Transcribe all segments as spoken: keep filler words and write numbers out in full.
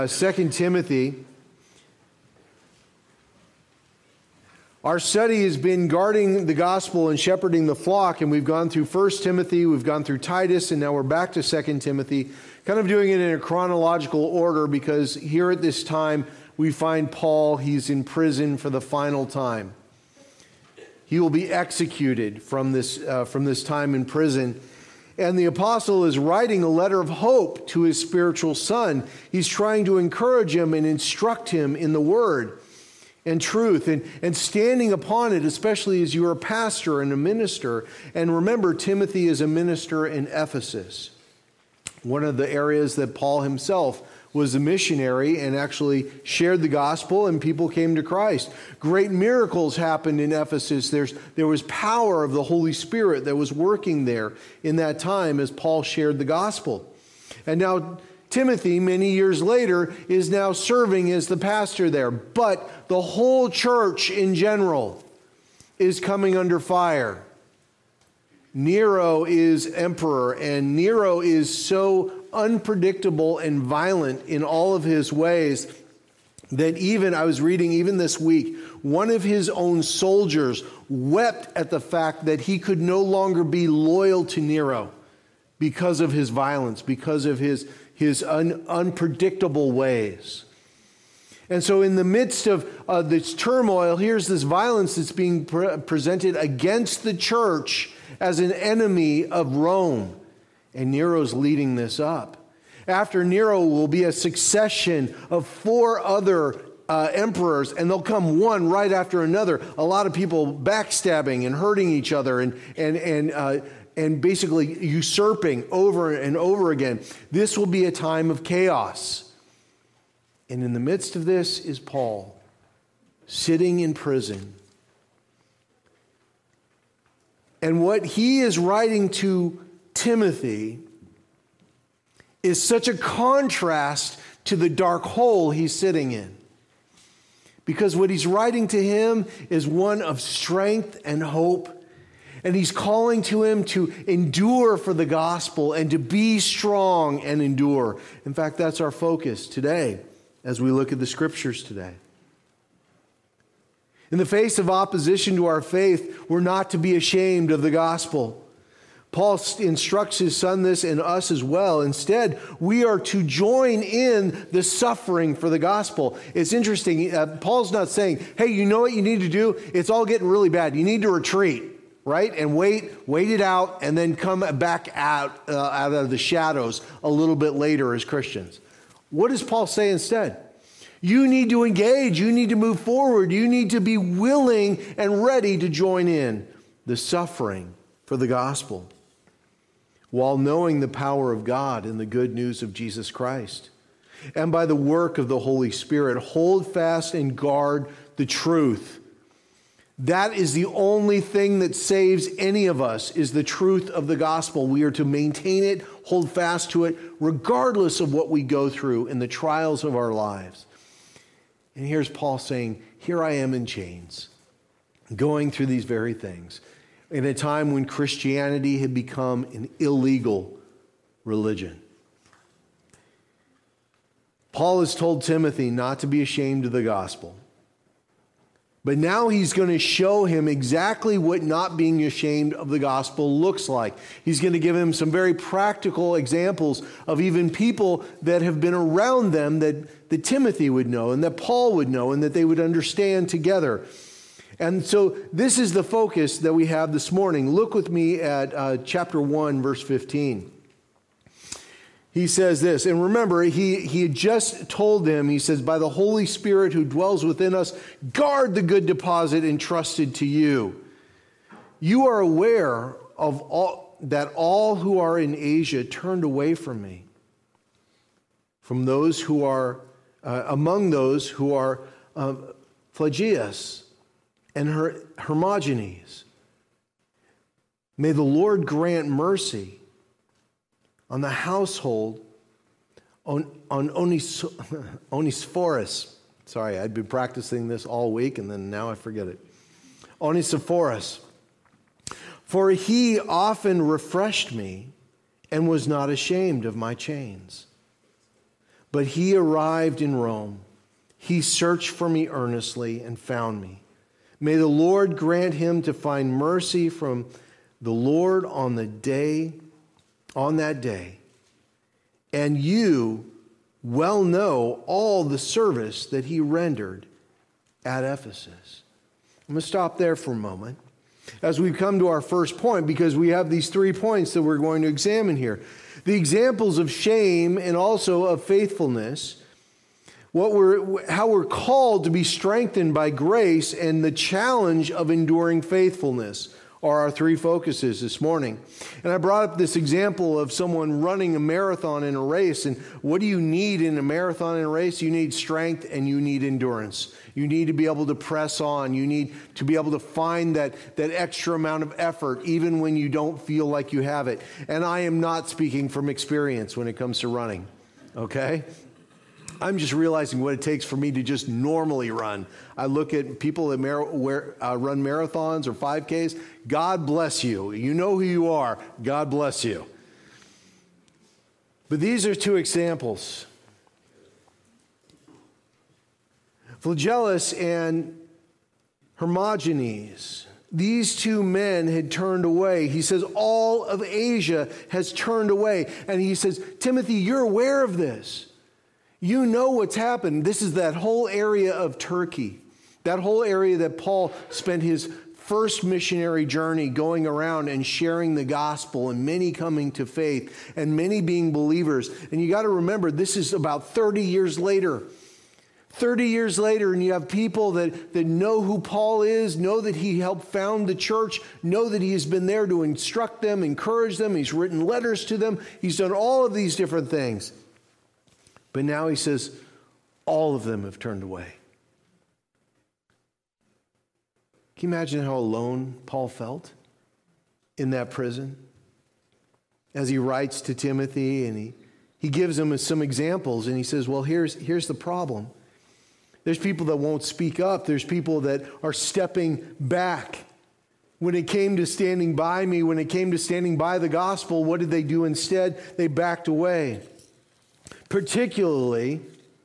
Uh, Second Timothy. Our study has been guarding the gospel and shepherding the flock, and we've gone through First Timothy, we've gone through Titus, and now we're back to Second Timothy, kind of doing it in a chronological order because here at this time we find Paul, he's in prison for the final time. He will be executed from this, uh, from this time in prison. And the apostle is writing a letter of hope to his spiritual son. He's trying to encourage him and instruct him in the word and truth and, and standing upon it, especially as you're a pastor and a minister. And remember, Timothy is a minister in Ephesus, one of the areas that Paul himself was a missionary and actually shared the gospel and people came to Christ. Great miracles happened in Ephesus. There's, there was power of the Holy Spirit that was working there in that time as Paul shared the gospel. And now Timothy, many years later, is now serving as the pastor there. But the whole church in general is coming under fire. Nero is emperor, and Nero is so unpredictable and violent in all of his ways that even, I was reading even this week, one of his own soldiers wept at the fact that he could no longer be loyal to Nero because of his violence, because of his, his un, unpredictable ways. And so in the midst of uh, this turmoil, here's this violence that's being pre- presented against the church as an enemy of Rome. And Nero's leading this up. After Nero will be a succession of four other uh, emperors, and they'll come one right after another. A lot of people backstabbing and hurting each other and, and, and, uh, and basically usurping over and over again. This will be a time of chaos. And in the midst of this is Paul, sitting in prison. And what he is writing to Timothy is such a contrast to the dark hole he's sitting in. Because what he's writing to him is one of strength and hope. And he's calling to him to endure for the gospel and to be strong and endure. In fact, that's our focus today as we look at the scriptures today. In the face of opposition to our faith, we're not to be ashamed of the gospel. Paul instructs his son this and us as well. Instead, we are to join in the suffering for the gospel. It's interesting. Uh, Paul's not saying, hey, you know what you need to do? It's all getting really bad. You need to retreat, right? And wait, wait it out, and then come back out, uh, out of the shadows a little bit later as Christians. What does Paul say instead? You need to engage. You need to move forward. You need to be willing and ready to join in the suffering for the gospel, while knowing the power of God and the good news of Jesus Christ. And by the work of the Holy Spirit, hold fast and guard the truth. That is the only thing that saves any of us, is the truth of the gospel. We are to maintain it, hold fast to it, regardless of what we go through in the trials of our lives. And here's Paul saying, here I am in chains, going through these very things, in a time when Christianity had become an illegal religion. Paul has told Timothy not to be ashamed of the gospel. But now he's going to show him exactly what not being ashamed of the gospel looks like. He's going to give him some very practical examples of even people that have been around them that, that Timothy would know and that Paul would know and that they would understand together. And so this is the focus that we have this morning. Look with me at uh, chapter one, verse fifteen. He says this, and remember, he, he had just told them, he says, by the Holy Spirit who dwells within us, guard the good deposit entrusted to you. You are aware of all that all who are in Asia turned away from me, from those who are, uh, among those who are uh, Pelagius and Her- Hermogenes. May the Lord grant mercy on the household on, on Onis, Onesiphorus. Sorry, I'd been practicing this all week and then now I forget it. Onesiphorus. For he often refreshed me and was not ashamed of my chains. But he arrived in Rome. He searched for me earnestly and found me. May the Lord grant him to find mercy from the Lord on the day, on that day. And you well know all the service that he rendered at Ephesus. I'm going to stop there for a moment as we come to our first point, because we have these three points that we're going to examine here. The examples of shame and also of faithfulness, what we're, how we're called to be strengthened by grace, and the challenge of enduring faithfulness are our three focuses this morning. And I brought up this example of someone running a marathon in a race. And what do you need in a marathon in a race? You need strength and you need endurance. You need to be able to press on. You need to be able to find that, that extra amount of effort even when you don't feel like you have it. And I am not speaking from experience when it comes to running, okay? I'm just realizing what it takes for me to just normally run. I look at people that mar- where, uh, run marathons or five Ks. God bless you. You know who you are. God bless you. But these are two examples. Phygellus and Hermogenes. These two men had turned away. He says all of Asia has turned away. And he says, Timothy, you're aware of this. You know what's happened. This is that whole area of Turkey, that whole area that Paul spent his first missionary journey going around and sharing the gospel, and many coming to faith and many being believers. And you got to remember, this is about thirty years later. thirty years later, and you have people that, that know who Paul is, know that he helped found the church, know that he has been there to instruct them, encourage them. He's written letters to them. He's done all of these different things. But now he says, all of them have turned away. Can you imagine how alone Paul felt in that prison? As he writes to Timothy, and he, he gives him some examples, and he says, well, here's, here's the problem. There's people that won't speak up. There's people that are stepping back. When it came to standing by me, when it came to standing by the gospel, what did they do instead? They backed away. Particularly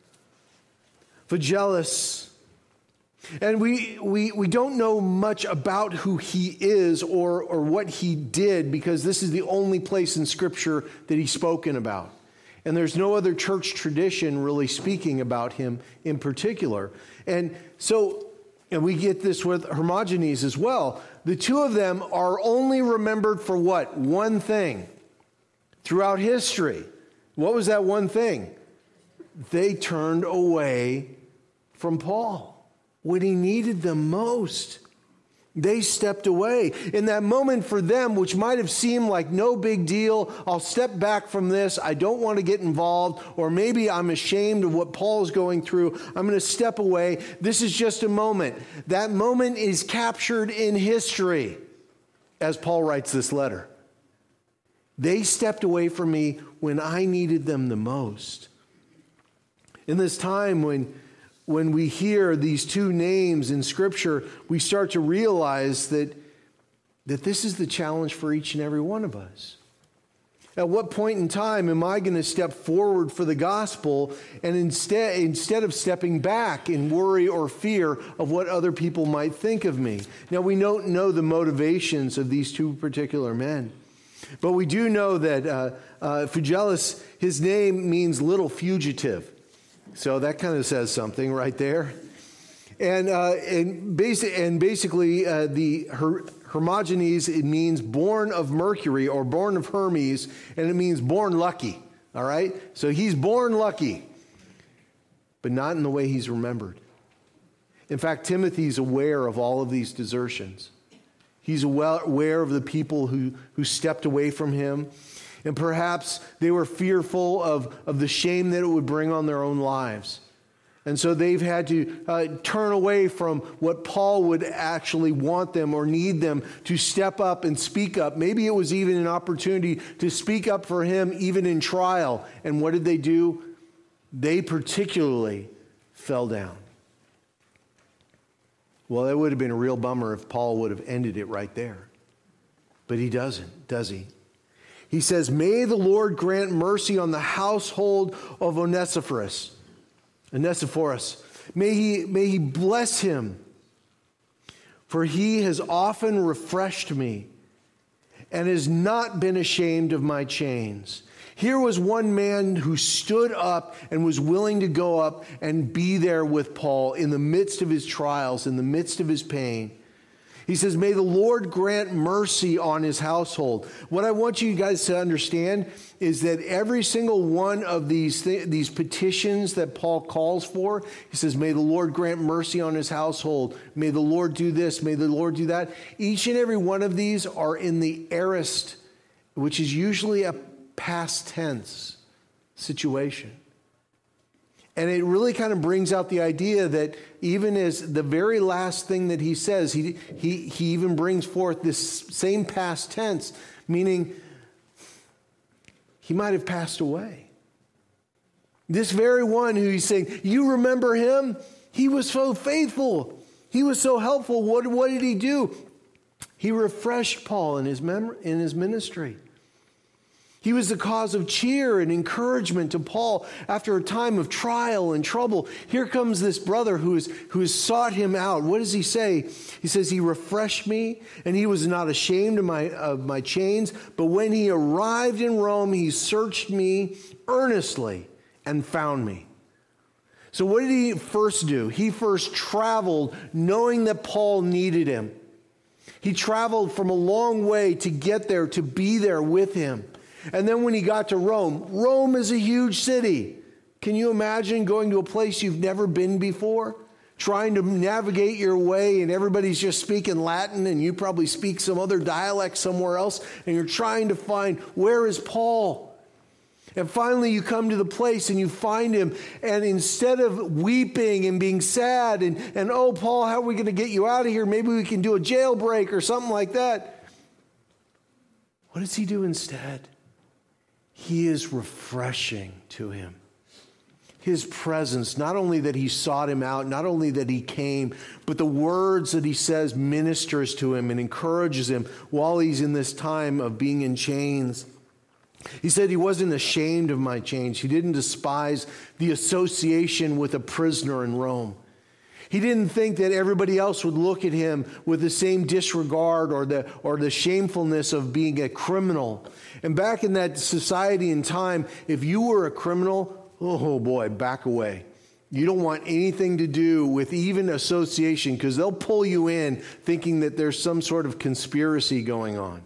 Phygellus. And we, we, we don't know much about who he is or, or what he did, because this is the only place in Scripture that he's spoken about. And there's no other church tradition really speaking about him in particular. And so, and we get this with Hermogenes as well. The two of them are only remembered for what? One thing throughout history. What was that one thing? They turned away from Paul when he needed them most. They stepped away. In that moment for them, which might have seemed like no big deal, I'll step back from this, I don't want to get involved, or maybe I'm ashamed of what Paul's going through, I'm going to step away. This is just a moment. That moment is captured in history as Paul writes this letter. They stepped away from me when I needed them the most. In this time when, when we hear these two names in Scripture, we start to realize that, that this is the challenge for each and every one of us. At what point in time am I going to step forward for the gospel, and instead, instead of stepping back in worry or fear of what other people might think of me? Now, we don't know the motivations of these two particular men. But we do know that uh, uh, Phygellus, his name means little fugitive. So that kind of says something right there. And uh, and, basi- and basically, uh, the Her- Hermogenes, it means born of Mercury or born of Hermes, and it means born lucky. All right? So he's born lucky, but not in the way he's remembered. In fact, Timothy's aware of all of these desertions. He's well aware of the people who, who stepped away from him. And perhaps they were fearful of, of the shame that it would bring on their own lives. And so they've had to uh, turn away from what Paul would actually want them or need them to step up and speak up. Maybe it was even an opportunity to speak up for him even in trial. And what did they do? They particularly fell down. Well, it would have been a real bummer if Paul would have ended it right there. But he doesn't, does he? He says, may the Lord grant mercy on the household of Onesiphorus. Onesiphorus. May he, may he bless him, for he has often refreshed me and has not been ashamed of my chains. Here was one man who stood up and was willing to go up and be there with Paul in the midst of his trials, in the midst of his pain. He says, may the Lord grant mercy on his household. What I want you guys to understand is that every single one of these, th- these petitions that Paul calls for, he says, may the Lord grant mercy on his household. May the Lord do this. May the Lord do that. Each and every one of these are in the aorist, which is usually a past tense situation. And it really kind of brings out the idea that even as the very last thing that he says, he, he, he even brings forth this same past tense, meaning he might have passed away. This very one who he's saying, you remember him? He was so faithful. He was so helpful. What, what did he do? He refreshed Paul in his, mem- in his ministry. He was the cause of cheer and encouragement to Paul after a time of trial and trouble. Here comes this brother who, is, who has sought him out. What does he say? He says, he refreshed me and he was not ashamed of my, of my chains. But when he arrived in Rome, he searched me earnestly and found me. So what did he first do? He first traveled knowing that Paul needed him. He traveled from a long way to get there, to be there with him. And then when he got to Rome, Rome is a huge city. Can you imagine going to a place you've never been before? Trying to navigate your way and everybody's just speaking Latin and you probably speak some other dialect somewhere else and you're trying to find, where is Paul? And finally you come to the place and you find him, and instead of weeping and being sad and, and oh, Paul, how are we going to get you out of here? Maybe we can do a jailbreak or something like that. What does he do instead? He is refreshing to him. His presence, not only that he sought him out, not only that he came, but the words that he says ministers to him and encourages him while he's in this time of being in chains. He said he wasn't ashamed of my chains. He didn't despise the association with a prisoner in Rome. He didn't think that everybody else would look at him with the same disregard or the, or the shamefulness of being a criminal. And back in that society and time, if you were a criminal, oh boy, back away. You don't want anything to do with even association because they'll pull you in thinking that there's some sort of conspiracy going on.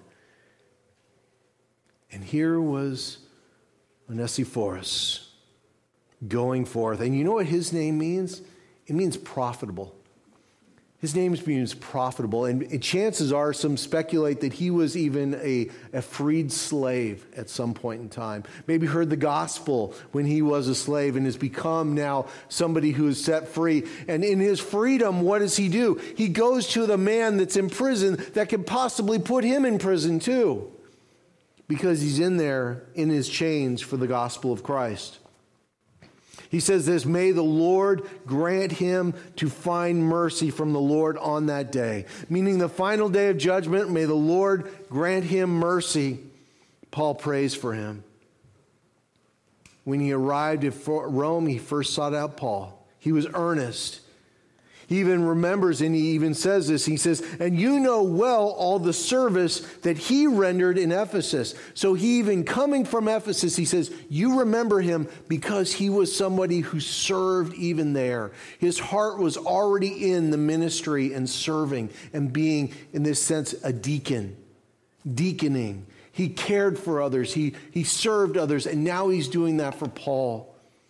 And here was Onesiphorus going forth. And you know what his name means? It means profitable. His name means profitable. And chances are, some speculate that he was even a, a freed slave at some point in time. Maybe heard the gospel when he was a slave and has become now somebody who is set free. And in his freedom, what does he do? He goes to the man that's in prison that could possibly put him in prison too, because he's in there in his chains for the gospel of Christ. He says this, may the Lord grant him to find mercy from the Lord on that day. Meaning the final day of judgment, may the Lord grant him mercy. Paul prays for him. When he arrived at Rome, he first sought out Paul. He was earnest. He even remembers, and he even says this, he says, and you know well all the service that he rendered in Ephesus. So he even coming from Ephesus, he says, you remember him because he was somebody who served even there. His heart was already in the ministry and serving and being, in this sense, a deacon, deaconing. He cared for others. He, he served others, and now he's doing that for Paul.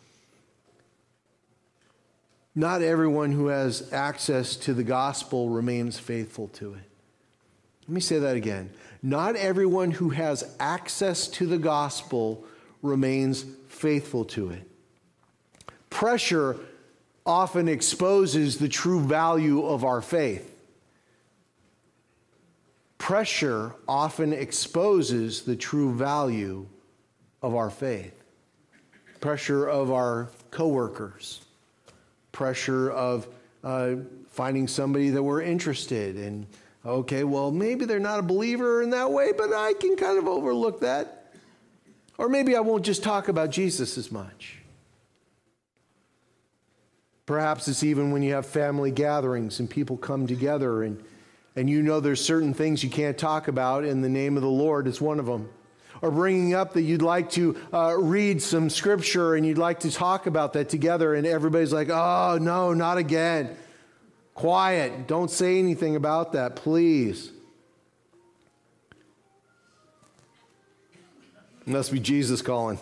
Not everyone who has access to the gospel remains faithful to it. Let me say that again. Not everyone who has access to the gospel remains faithful to it. Pressure often exposes the true value of our faith. Pressure often exposes the true value of our faith. Pressure of our coworkers. Pressure of uh, finding somebody that we're interested in. Okay, well, maybe they're not a believer in that way, but I can kind of overlook that. Or maybe I won't just talk about Jesus as much. Perhaps it's even when you have family gatherings and people come together and, and you know there's certain things you can't talk about, and the name of the Lord is one of them. Or bringing up that you'd like to uh, read some scripture and you'd like to talk about that together, and everybody's like, oh, no, not again. Quiet. Don't say anything about that, please. It must be Jesus calling.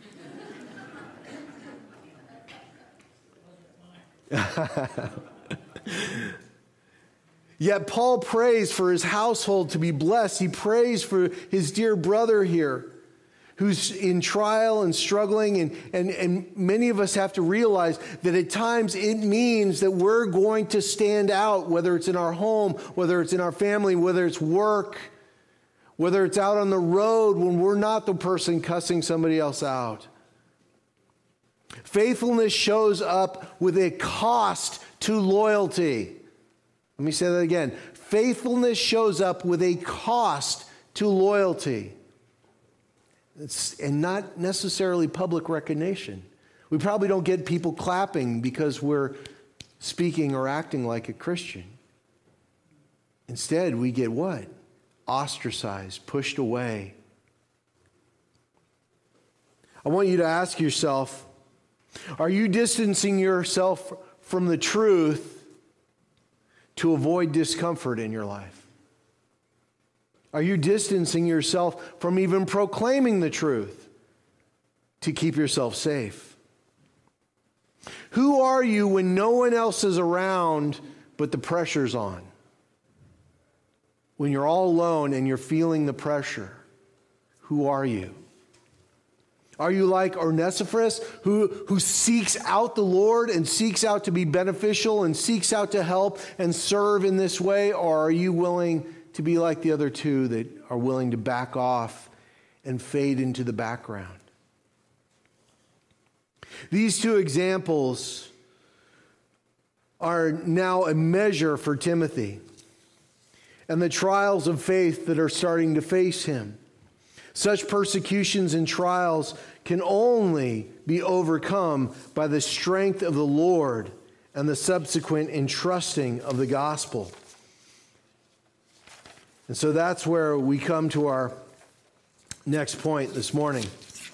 Yet Paul prays for his household to be blessed. He prays for his dear brother here who's in trial and struggling. And, and, and many of us have to realize that at times it means that we're going to stand out, whether it's in our home, whether it's in our family, whether it's work, whether it's out on the road when we're not the person cussing somebody else out. Faithfulness shows up with a cost to loyalty. Let me say that again. Faithfulness shows up with a cost to loyalty. It's, and not necessarily public recognition. We probably don't get people clapping because we're speaking or acting like a Christian. Instead, we get what? Ostracized, pushed away. I want you to ask yourself, are you distancing yourself from the truth to avoid discomfort in your life? Are you distancing yourself from even proclaiming the truth to keep yourself safe? Who are you when no one else is around but the pressure's on? When you're all alone and you're feeling the pressure, who are you? Are you like Onesiphorus, who, who seeks out the Lord and seeks out to be beneficial and seeks out to help and serve in this way? Or are you willing to be like the other two that are willing to back off and fade into the background? These two examples are now a measure for Timothy and the trials of faith that are starting to face him. Such persecutions and trials can only be overcome by the strength of the Lord and the subsequent entrusting of the gospel. And so that's where we come to our next point this morning.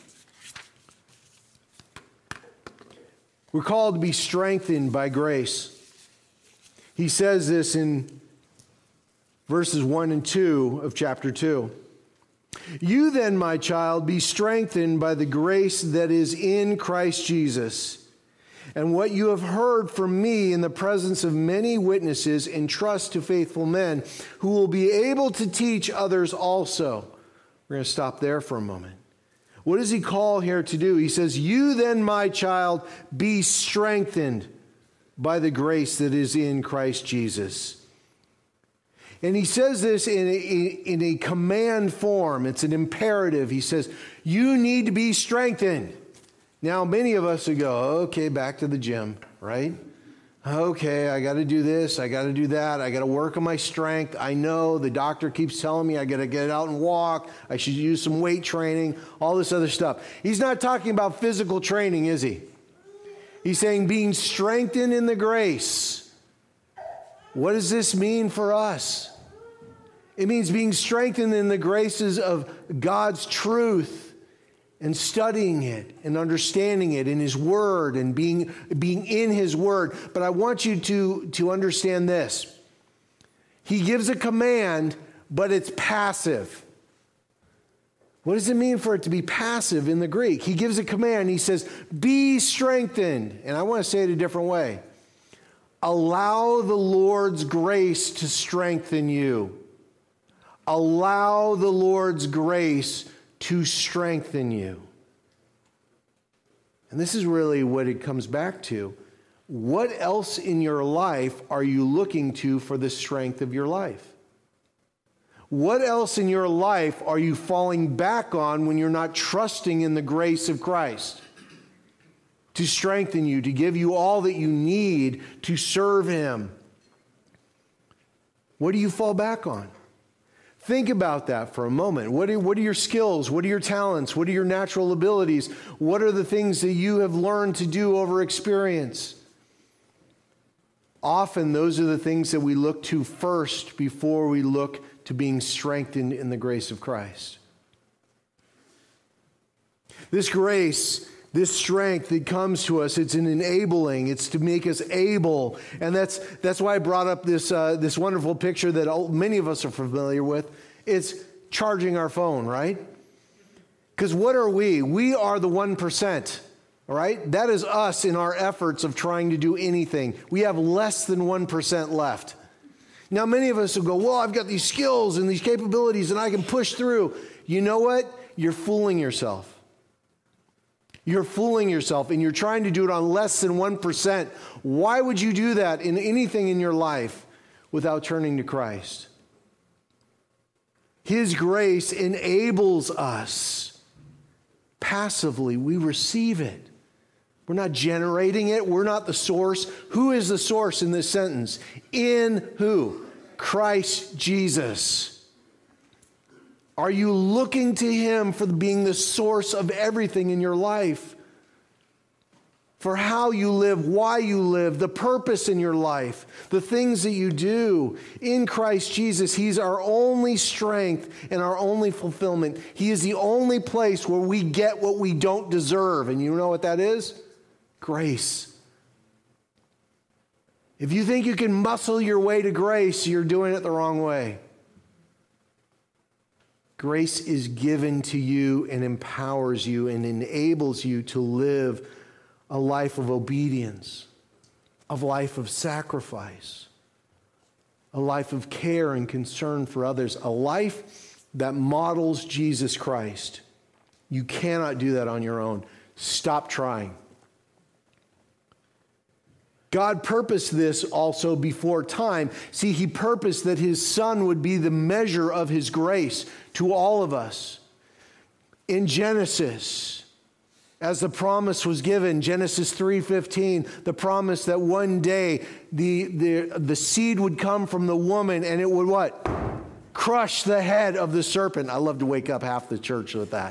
We're called to be strengthened by grace. He says this in verses one and two of chapter two. You then, my child, be strengthened by the grace that is in Christ Jesus. And what you have heard from me in the presence of many witnesses, entrust to faithful men who will be able to teach others also. We're going to stop there for a moment. What does he call here to do? He says, you then, my child, be strengthened by the grace that is in Christ Jesus. And he says this in a, in a command form. It's an imperative. He says, you need to be strengthened. Now, many of us would go, okay, back to the gym, right? Okay, I got to do this. I got to do that. I got to work on my strength. I know the doctor keeps telling me I got to get out and walk. I should use some weight training, all this other stuff. He's not talking about physical training, is he? He's saying being strengthened in the grace. What does this mean for us? It means being strengthened in the graces of God's truth and studying it and understanding it in His Word and being, being in His Word. But I want you to, to understand this. He gives a command, but it's passive. What does it mean for it to be passive in the Greek? He gives a command. He says, be strengthened. And I want to say it a different way. Allow the Lord's grace to strengthen you. Allow the Lord's grace to strengthen you. And this is really what it comes back to. What else in your life are you looking to for the strength of your life? What else in your life are you falling back on when you're not trusting in the grace of Christ to strengthen you, to give you all that you need to serve Him? What do you fall back on? Think about that for a moment. What are, what are your skills? What are your talents? What are your natural abilities? What are the things that you have learned to do over experience? Often those are the things that we look to first before we look to being strengthened in the grace of Christ. This grace, this strength that comes to us, it's an enabling. It's to make us able. And that's that's why I brought up this, uh, this wonderful picture that all, many of us are familiar with. It's charging our phone, right? Because what are we? We are the one percent. All right? That is us in our efforts of trying to do anything. We have less than one percent left. Now, many of us will go, well, I've got these skills and these capabilities and I can push through. You know what? You're fooling yourself. You're fooling yourself and you're trying to do it on less than one percent. Why would you do that in anything in your life without turning to Christ? His grace enables us. Passively, we receive it. We're not generating it. We're not the source. Who is the source in this sentence? In who? Christ Jesus. Are you looking to Him for being the source of everything in your life? For how you live, why you live, the purpose in your life, the things that you do. In Christ Jesus, He's our only strength and our only fulfillment. He is the only place where we get what we don't deserve. And you know what that is? Grace. If you think you can muscle your way to grace, you're doing it the wrong way. Grace is given to you and empowers you and enables you to live a life of obedience, a life of sacrifice, a life of care and concern for others, a life that models Jesus Christ. You cannot do that on your own. Stop trying. God purposed this also before time. See, He purposed that His Son would be the measure of His grace to all of us. In Genesis, as the promise was given, Genesis three fifteen, the promise that one day the, the, the seed would come from the woman and it would what? Crush the head of the serpent. I love to wake up half the church with that.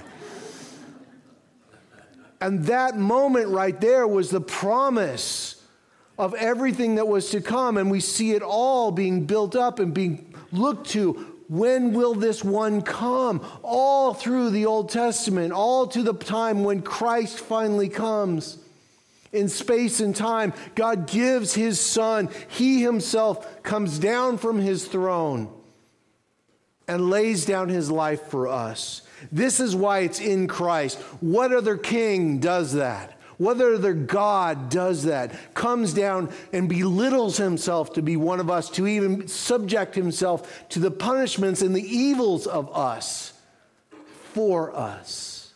And that moment right there was the promise of everything that was to come, and we see it all being built up and being looked to. When will this one come? All through the Old Testament, all to the time when Christ finally comes. In space and time, God gives His Son. He Himself comes down from His throne and lays down His life for us. This is why it's in Christ. What other king does that? What other God does that? Comes down and belittles Himself to be one of us, to even subject Himself to the punishments and the evils of us for us.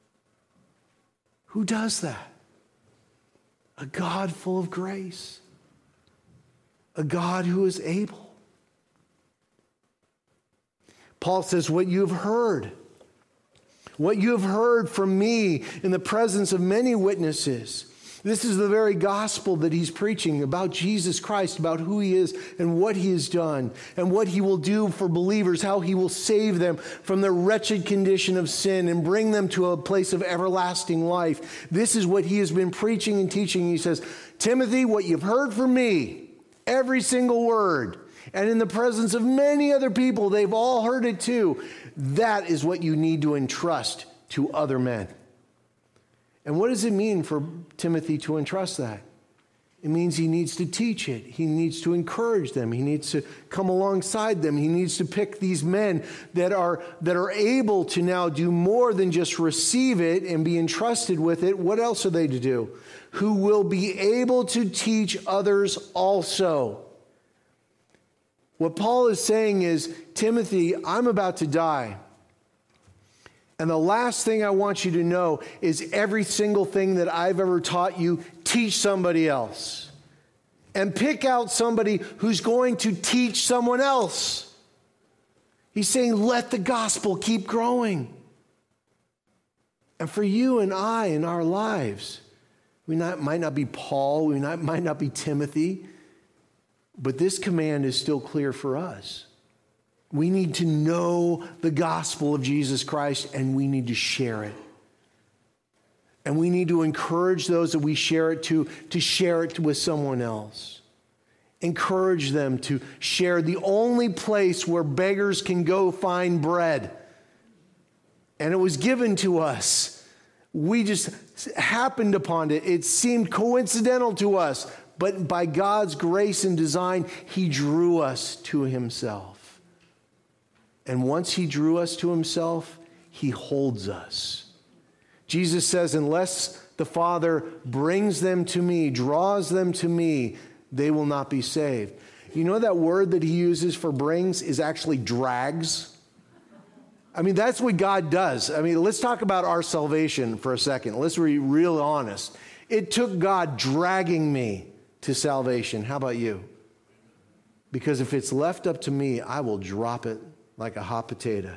Who does that? A God full of grace. A God who is able. Paul says, what you've heard, what you have heard from me in the presence of many witnesses. This is the very gospel that he's preaching about Jesus Christ, about who He is and what He has done and what He will do for believers, how He will save them from their wretched condition of sin and bring them to a place of everlasting life. This is what he has been preaching and teaching. He says, Timothy, what you've heard from me, every single word, and in the presence of many other people, they've all heard it too. That is what you need to entrust to other men. And what does it mean for Timothy to entrust that? It means he needs to teach it. He needs to encourage them. He needs to come alongside them. He needs to pick these men that are, that are able to now do more than just receive it and be entrusted with it. What else are they to do? Who will be able to teach others also. What Paul is saying is, Timothy, I'm about to die. And the last thing I want you to know is every single thing that I've ever taught you, teach somebody else. And pick out somebody who's going to teach someone else. He's saying, let the gospel keep growing. And for you and I in our lives, we not, might not be Paul, we not, might not be Timothy, but this command is still clear for us. We need to know the gospel of Jesus Christ, and we need to share it. And we need to encourage those that we share it to, to share it with someone else. Encourage them to share the only place where beggars can go find bread. And it was given to us. We just happened upon it. It seemed coincidental to us. But by God's grace and design, He drew us to Himself. And once He drew us to Himself, He holds us. Jesus says, unless the Father brings them to me, draws them to me, they will not be saved. You know that word that He uses for brings is actually drags? I mean, that's what God does. I mean, let's talk about our salvation for a second. Let's be real honest. It took God dragging me to salvation. How about you? Because if it's left up to me, I will drop it like a hot potato.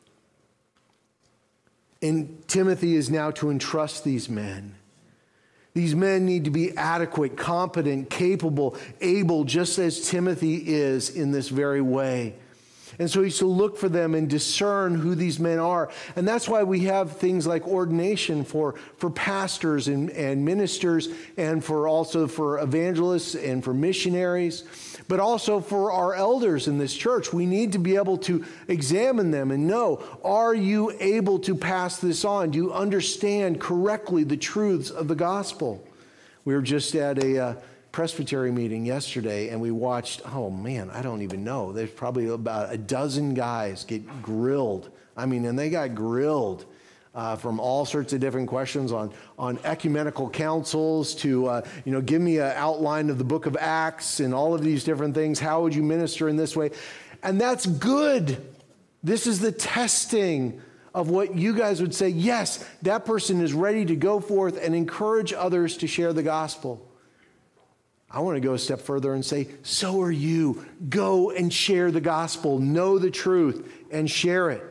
And Timothy is now to entrust these men. These men need to be adequate, competent, capable, able, just as Timothy is in this very way. And so he's to look for them and discern who these men are. And that's why we have things like ordination for, for pastors and, and ministers, and for also for evangelists and for missionaries, but also for our elders in this church. We need to be able to examine them and know, are you able to pass this on? Do you understand correctly the truths of the gospel? We were just at a uh, Presbytery meeting yesterday, and we watched, oh man, I don't even know. There's probably about a dozen guys get grilled. I mean, and they got grilled uh, from all sorts of different questions on, on ecumenical councils to, uh, you know, give me an outline of the book of Acts and all of these different things. How would you minister in this way? And that's good. This is the testing of what you guys would say, yes, that person is ready to go forth and encourage others to share the gospel. I want to go a step further and say, so are you. Go and share the gospel, know the truth, and share it.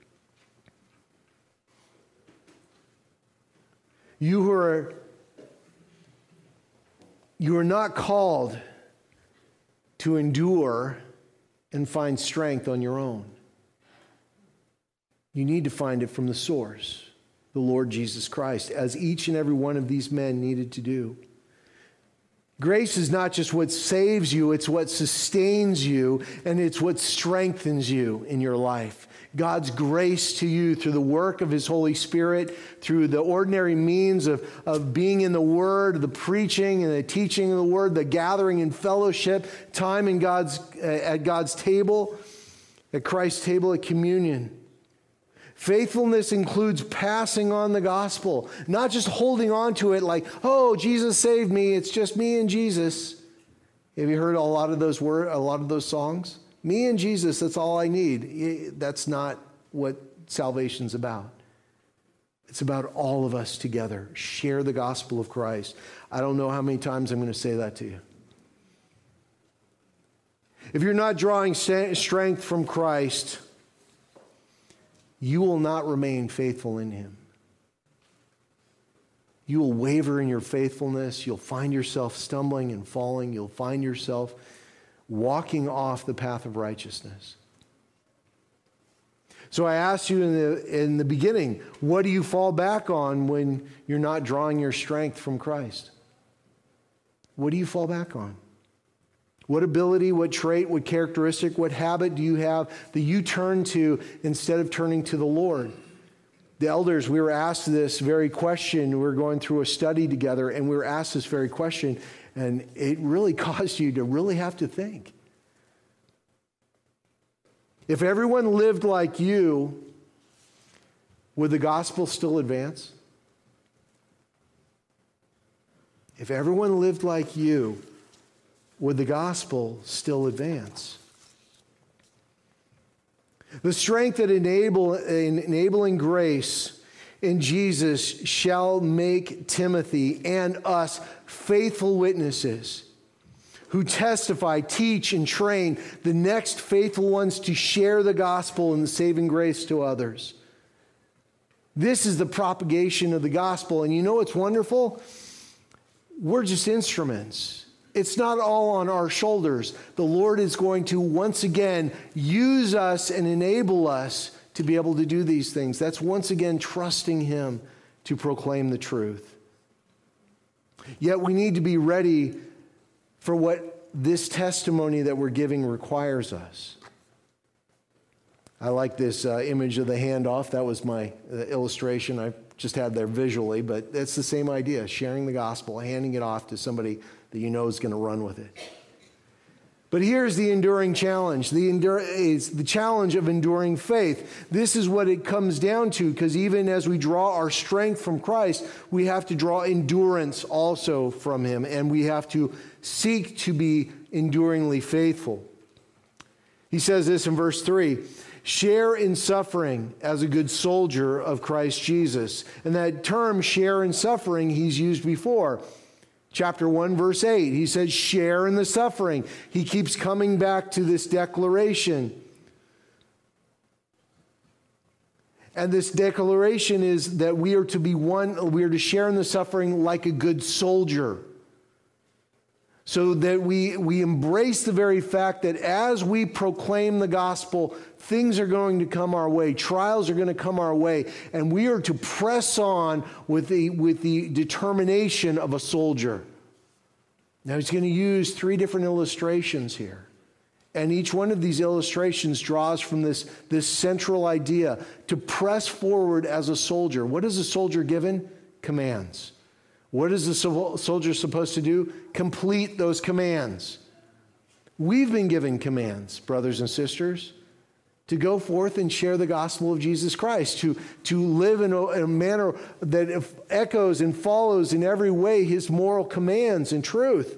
You who are, you are not called to endure and find strength on your own. You need to find it from the source, the Lord Jesus Christ, as each and every one of these men needed to do. Grace is not just what saves you, it's what sustains you, and it's what strengthens you in your life. God's grace to you through the work of His Holy Spirit, through the ordinary means of, of being in the Word, the preaching and the teaching of the Word, the gathering in fellowship, time in God's, uh, at God's table, at Christ's table, at communion. Faithfulness includes passing on the gospel, not just holding on to it like, oh, Jesus saved me, it's just me and Jesus. Have you heard a lot of those words, a lot of those songs? Me and Jesus, that's all I need. That's not what salvation's about. It's about all of us together. Share the gospel of Christ. I don't know how many times I'm going to say that to you. If you're not drawing strength from Christ, you will not remain faithful in Him. You will waver in your faithfulness. You'll find yourself stumbling and falling. You'll find yourself walking off the path of righteousness. So I asked you in the, in the beginning, what do you fall back on when you're not drawing your strength from Christ? What do you fall back on? What ability, what trait, what characteristic, what habit do you have that you turn to instead of turning to the Lord? The elders, we were asked this very question. We were going through a study together, and we were asked this very question, and it really caused you to really have to think. If everyone lived like you, would the gospel still advance? If everyone lived like you, would the gospel still advance? The strength that enable, enabling grace in Jesus shall make Timothy and us faithful witnesses who testify, teach, and train the next faithful ones to share the gospel and the saving grace to others. This is the propagation of the gospel. And you know what's wonderful? We're just instruments. It's not all on our shoulders. The Lord is going to once again use us and enable us to be able to do these things. That's once again trusting Him to proclaim the truth. Yet we need to be ready for what this testimony that we're giving requires us. I like this uh, image of the handoff. That was my uh, illustration I just had there visually, but it's the same idea, sharing the gospel, handing it off to somebody that you know is going to run with it. But here's the enduring challenge. The, endure, is the challenge of enduring faith. This is what it comes down to, because even as we draw our strength from Christ, we have to draw endurance also from Him, and we have to seek to be enduringly faithful. He says this in verse three, share in suffering as a good soldier of Christ Jesus. And that term, share in suffering, he's used before. Chapter one, verse eight, he says, share in the suffering. He keeps coming back to this declaration. And this declaration is that we are to be one, we are to share in the suffering like a good soldier. So that we, we embrace the very fact that as we proclaim the gospel, things are going to come our way, trials are going to come our way, and we are to press on with the, with the determination of a soldier. Now he's going to use three different illustrations here. And each one of these illustrations draws from this, this central idea to press forward as a soldier. What is a soldier given? Commands. What is the soldier supposed to do? Complete those commands. We've been given commands, brothers and sisters, to go forth and share the gospel of Jesus Christ, to, to live in a, in a manner that echoes and follows in every way His moral commands and truth.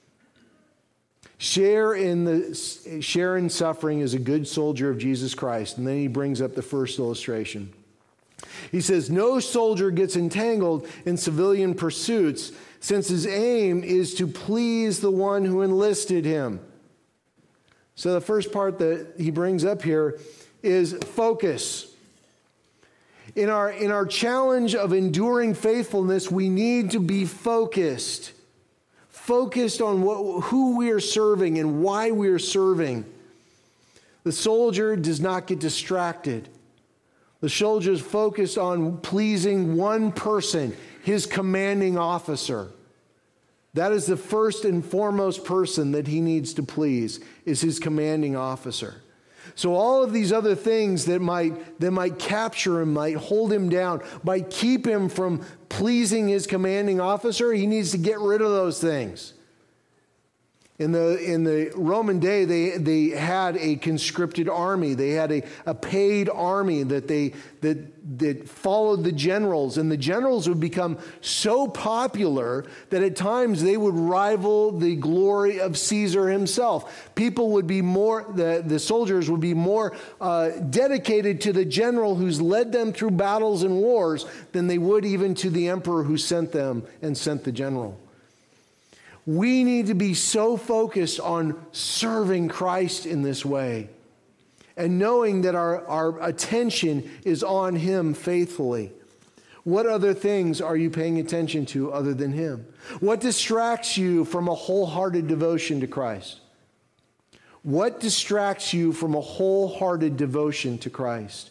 Share in the share in suffering as a good soldier of Jesus Christ. And then he brings up the first illustration. He says, no soldier gets entangled in civilian pursuits, since his aim is to please the one who enlisted him. So the first part that he brings up here is focus. In our, in our challenge of enduring faithfulness, we need to be focused. Focused on what, who we are serving and why we are serving. The soldier does not get distracted. The soldier is focused on pleasing one person, his commanding officer. That is the first and foremost person that he needs to please, is his commanding officer. So all of these other things that might, that might capture him, might hold him down, might keep him from pleasing his commanding officer, he needs to get rid of those things. In the, in the Roman day, they, they had a conscripted army. They had a, a paid army that, they, that, that followed the generals. And the generals would become so popular that at times they would rival the glory of Caesar himself. People would be more, the, the soldiers would be more uh, dedicated to the general who's led them through battles and wars than they would even to the emperor who sent them and sent the general. We need to be so focused on serving Christ in this way and knowing that our, our attention is on Him faithfully. What other things are you paying attention to other than Him? What distracts you from a wholehearted devotion to Christ? What distracts you from a wholehearted devotion to Christ?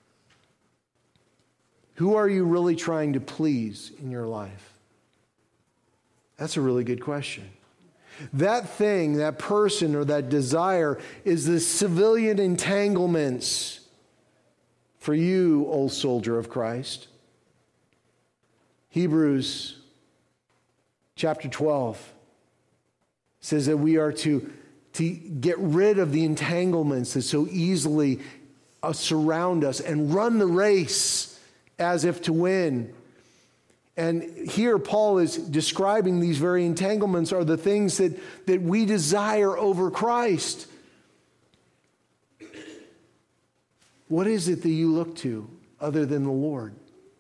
Who are you really trying to please in your life? That's a really good question. That thing, that person, or that desire is the civilian entanglements for you, old soldier of Christ. Hebrews chapter twelve says that we are to, to get rid of the entanglements that so easily uh, surround us and run the race as if to win. And here Paul is describing these very entanglements are the things that, that we desire over Christ. What is it that you look to other than the Lord?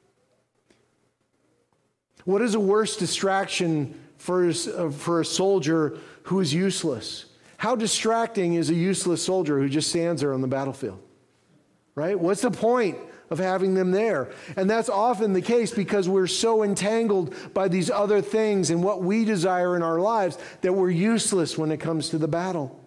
What is a worse distraction for, for a soldier who is useless? How distracting is a useless soldier who just stands there on the battlefield? Right? What's the point of having them there. And that's often the case because we're so entangled by these other things and what we desire in our lives that we're useless when it comes to the battle.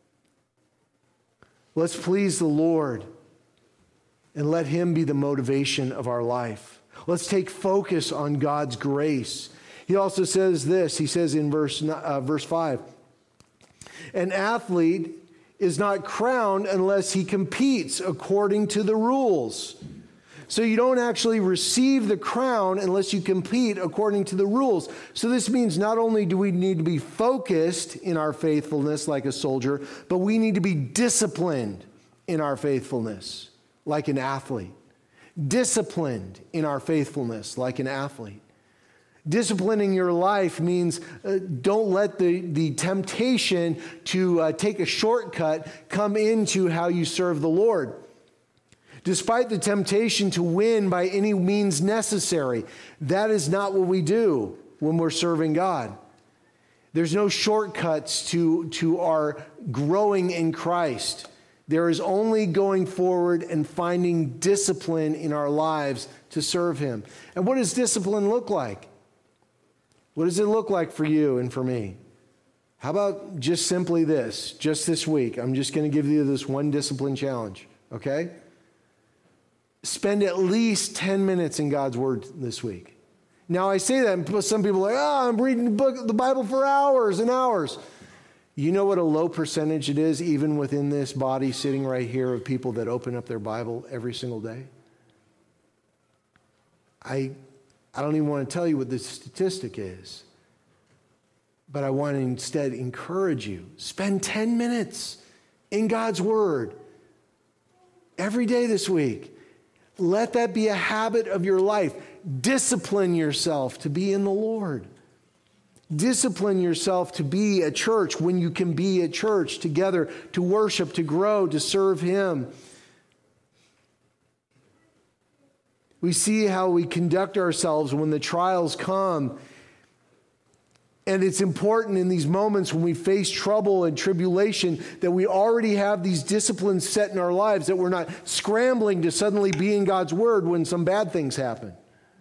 Let's please the Lord and let Him be the motivation of our life. Let's take focus on God's grace. He also says this, he says in verse, uh, verse five, an athlete is not crowned unless he competes according to the rules. So you don't actually receive the crown unless you compete according to the rules. So this means not only do we need to be focused in our faithfulness like a soldier, but we need to be disciplined in our faithfulness like an athlete. Disciplined in our faithfulness like an athlete. Disciplining your life means uh, don't let the, the temptation to uh, take a shortcut come into how you serve the Lord. Despite the temptation to win by any means necessary, that is not what we do when we're serving God. There's no shortcuts to, to our growing in Christ. There is only going forward and finding discipline in our lives to serve Him. And what does discipline look like? What does it look like for you and for me? How about just simply this, just this week? I'm just going to give you this one discipline challenge, okay? Spend at least ten minutes in God's Word this week. Now, I say that, and some people are like, oh, I'm reading the, book, the Bible for hours and hours. You know what a low percentage it is, even within this body sitting right here, of people that open up their Bible every single day? I... I don't even want to tell you what the statistic is, but I want to instead encourage you. Spend ten minutes in God's Word every day this week. Let that be a habit of your life. Discipline yourself to be in the Lord. Discipline yourself to be at church when you can be at church together, to worship, to grow, to serve Him. We see how we conduct ourselves when the trials come. And it's important in these moments when we face trouble and tribulation that we already have these disciplines set in our lives, that we're not scrambling to suddenly be in God's Word when some bad things happen.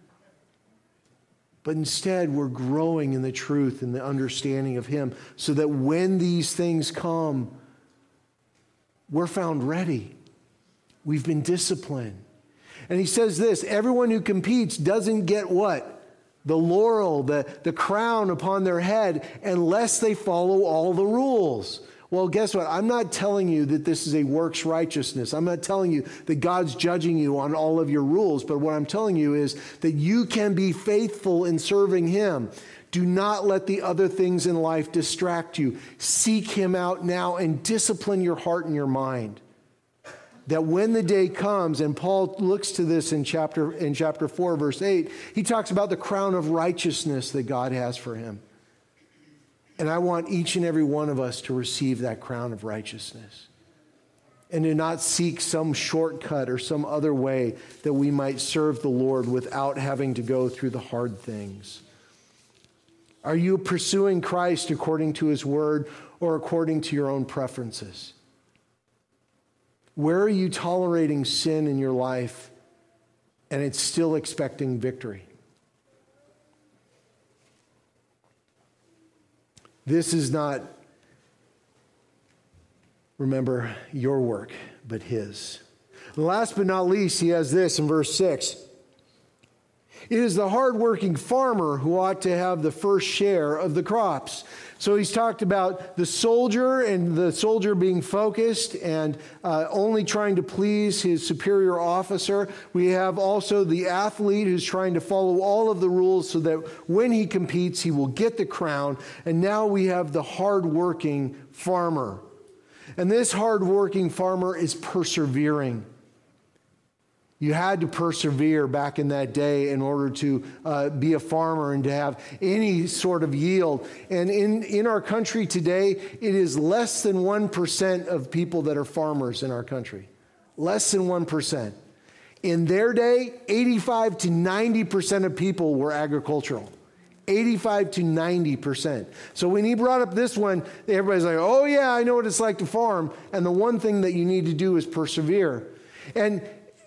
But instead, we're growing in the truth and the understanding of Him so that when these things come, we're found ready. We've been disciplined. And he says this, everyone who competes doesn't get what? The laurel, the, the crown upon their head, unless they follow all the rules. Well, guess what? I'm not telling you that this is a works righteousness. I'm not telling you that God's judging you on all of your rules. But what I'm telling you is that you can be faithful in serving Him. Do not let the other things in life distract you. Seek Him out now and discipline your heart and your mind. That when the day comes, and Paul looks to this in chapter, in chapter four, verse eight, he talks about the crown of righteousness that God has for him. And I want each and every one of us to receive that crown of righteousness and to not seek some shortcut or some other way that we might serve the Lord without having to go through the hard things. Are you pursuing Christ according to His Word or according to your own preferences? Where are you tolerating sin in your life and it's still expecting victory? This is not, remember, your work, but His. Last but not least, he has this in verse six. It is the hardworking farmer who ought to have the first share of the crops. So he's talked about the soldier and the soldier being focused and uh, only trying to please his superior officer. We have also the athlete who's trying to follow all of the rules so that when he competes, he will get the crown. And now we have the hardworking farmer. And this hardworking farmer is persevering. You had to persevere back in that day in order to uh, be a farmer and to have any sort of yield. And in, in our country today, it is less than one percent of people that are farmers in our country. Less than one percent. In their day, eighty-five to ninety percent of people were agricultural. eighty-five to ninety percent. So when he brought up this one, everybody's like, oh yeah, I know what it's like to farm. And the one thing that you need to do is persevere. And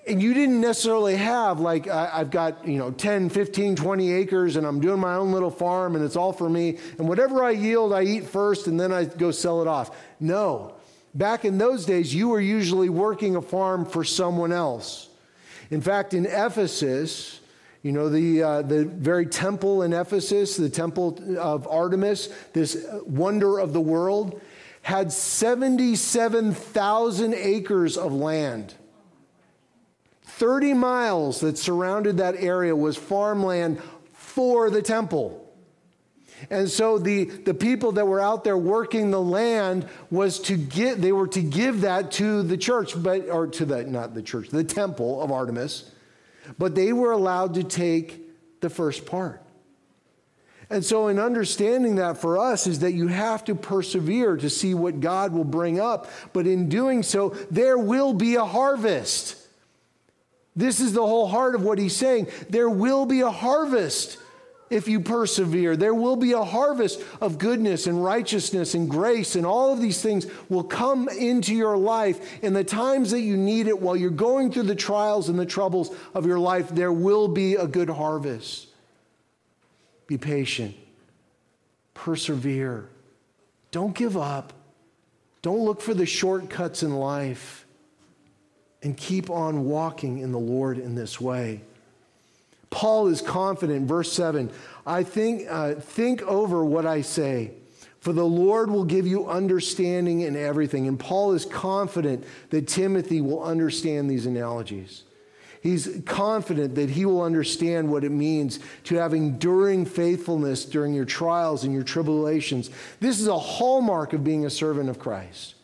And you didn't necessarily have like, I, I've got, you know, ten, fifteen, twenty acres and I'm doing my own little farm and it's all for me. And whatever I yield, I eat first and then I go sell it off. No. Back in those days, you were usually working a farm for someone else. In fact, in Ephesus, you know, the, uh, the very temple in Ephesus, the temple of Artemis, this wonder of the world, had seventy-seven thousand acres of land. thirty miles that surrounded that area was farmland for the temple. And so the, the people that were out there working the land was to get, they were to give that to the church, but, or to the, not the church, the temple of Artemis, but they were allowed to take the first part. And so in understanding that for us is that you have to persevere to see what God will bring up. But in doing so, there will be a harvest. This is the whole heart of what he's saying. There will be a harvest if you persevere. There will be a harvest of goodness and righteousness and grace, and all of these things will come into your life in the times that you need it. While you're going through the trials and the troubles of your life, there will be a good harvest. Be patient. Persevere. Don't give up. Don't look for the shortcuts in life. And keep on walking in the Lord in this way. Paul is confident, verse seven, I think, uh, think over what I say, for the Lord will give you understanding in everything. And Paul is confident that Timothy will understand these analogies. He's confident that he will understand what it means to have enduring faithfulness during your trials and your tribulations. This is a hallmark of being a servant of Christ.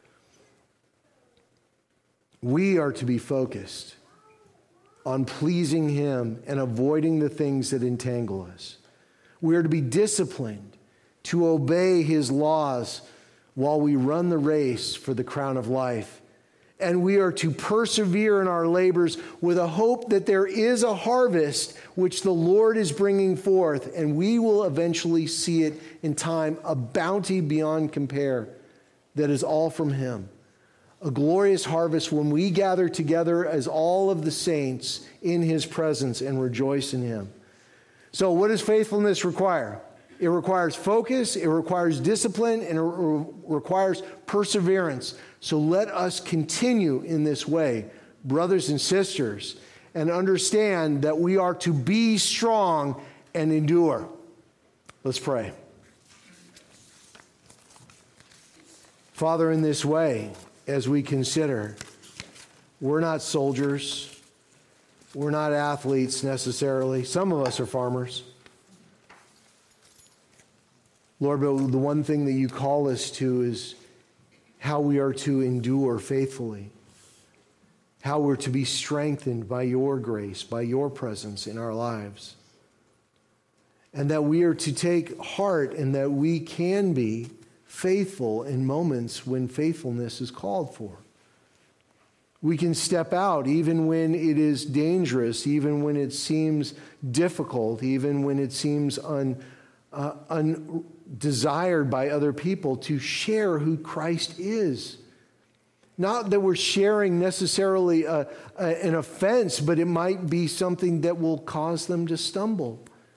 We are to be focused on pleasing him and avoiding the things that entangle us. We are to be disciplined to obey his laws while we run the race for the crown of life. And we are to persevere in our labors with a hope that there is a harvest which the Lord is bringing forth, and we will eventually see it in time, a bounty beyond compare that is all from him. A glorious harvest when we gather together as all of the saints in his presence and rejoice in him. So what does faithfulness require? It requires focus, it requires discipline, and it re- requires perseverance. So let us continue in this way, brothers and sisters, and understand that we are to be strong and endure. Let's pray. Father, in this way, as we consider, we're not soldiers, we're not athletes necessarily. Some of us are farmers. Lord, but the one thing that you call us to is how we are to endure faithfully, how we're to be strengthened by your grace, by your presence in our lives, and that we are to take heart and that we can be faithful in moments when faithfulness is called for. We can step out even when it is dangerous, even when it seems difficult, even when it seems un, uh, undesired by other people, to share who Christ is. Not that we're sharing necessarily a, a, an offense, but it might be something that will cause them to stumble.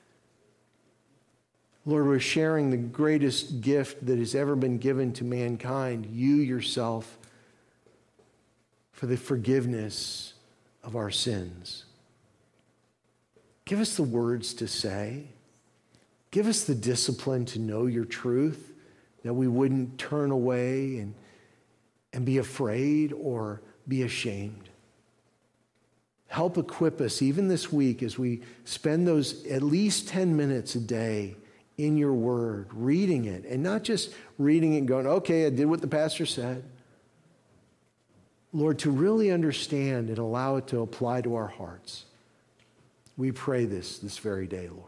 Lord, we're sharing the greatest gift that has ever been given to mankind, you yourself, for the forgiveness of our sins. Give us the words to say. Give us the discipline to know your truth, that we wouldn't turn away and, and be afraid or be ashamed. Help equip us even this week as we spend those at least ten minutes a day in your word, reading it, and not just reading it and going, okay, I did what the pastor said. Lord, to really understand and allow it to apply to our hearts. We pray this this very day, Lord.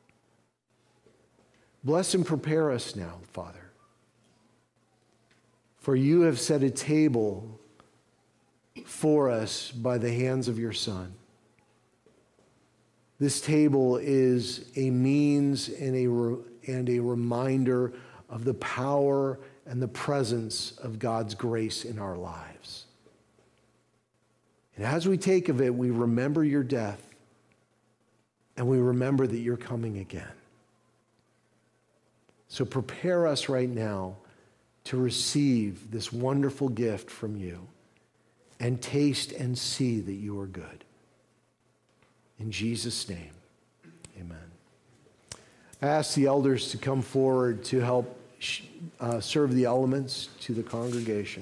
Bless and prepare us now, Father. For you have set a table for us by the hands of your Son. This table is a means and a, re- and a reminder of the power and the presence of God's grace in our lives. And as we take of it, we remember your death, and we remember that you're coming again. So prepare us right now to receive this wonderful gift from you and taste and see that you are good. In Jesus' name, amen. I ask the elders to come forward to help uh, serve the elements to the congregation.